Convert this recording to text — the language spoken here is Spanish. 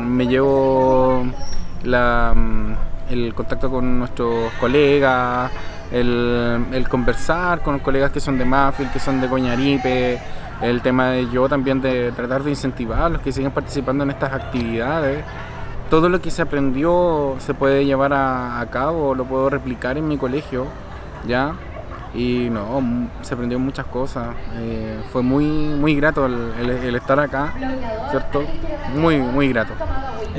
me llevo el contacto con nuestros colegas, el conversar con colegas que son de Mafil, que son de Coñaripe, el tema de yo también de tratar de incentivar a los que siguen participando en estas actividades. Todo lo que se aprendió se puede llevar a cabo, lo puedo replicar en mi colegio, ¿ya? Y no, se aprendió muchas cosas. Fue muy grato el estar acá, ¿cierto? Muy grato.